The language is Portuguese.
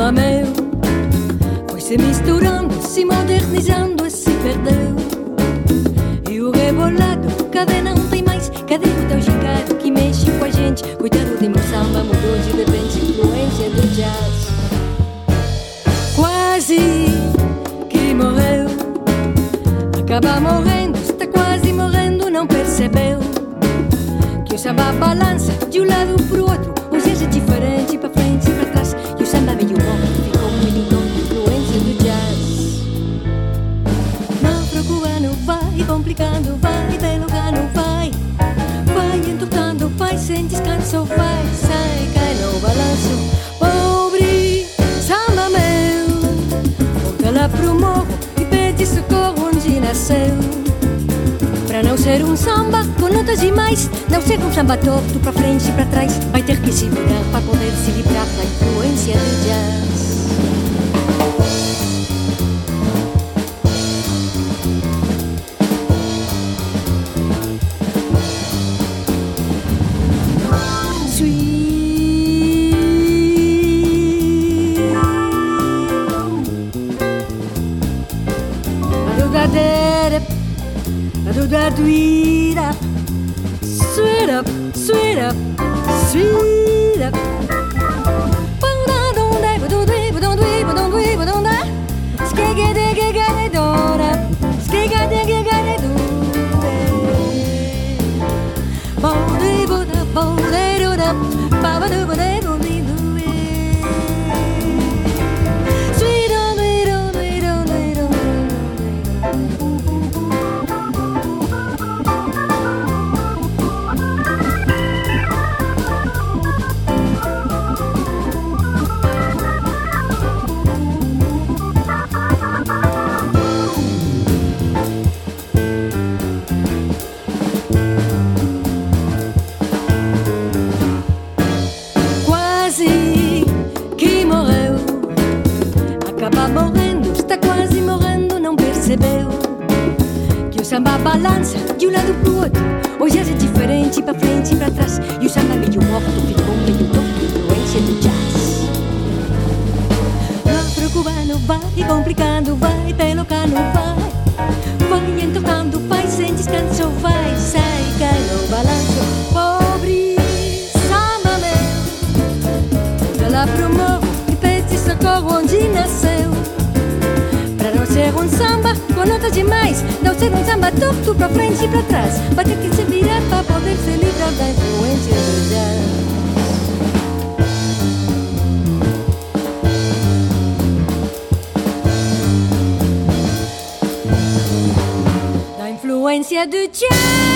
samba meu foi se misturando, se modernizando e se perdeu. E o rebolado, cadê não tem mais? Cadê o teu gingado que mexe com a gente? Coitado de meu samba, mudou de repente, influência do jazz. Quase que morreu, acaba morrendo, está quase morrendo, não percebeu que o samba balança de um lado pro outro, hoje é diferente, pra frente e pra trás. E o samba meio morto, ficou meio tonto, influência do jazz. Não procurando, vai complicando, vai delogando, vai entortando, vai sem descanso, vai, sai, cai no balanço. Pobre samba meu, volta lá pro morro e pede socorro onde nasceu. Pra não ser um samba com notas demais, não ser um samba torto pra frente e pra trás, vai ter que se virar pra poder se livrar da influência do jazz. Sweet up, sweet up, sweet up, sweet up. Que o samba balança de um lado pro outro, hoje é diferente, pra frente e pra trás. E o samba meio morto, ficou meio torto, influência do jazz. Vai preocupando, vai complicando, vai pelocando, vai entortando, vai sem descanso, vai, sai, cai no balanço. Pobre samba meu, volta lá pro morro e pede socorro onde nasceu. Pra não ser um samba com notas demais, não ser um samba torto pra frente e pra trás, vai ter que se virar pra poder se livrar da influência do jazz. Da influência do jazz.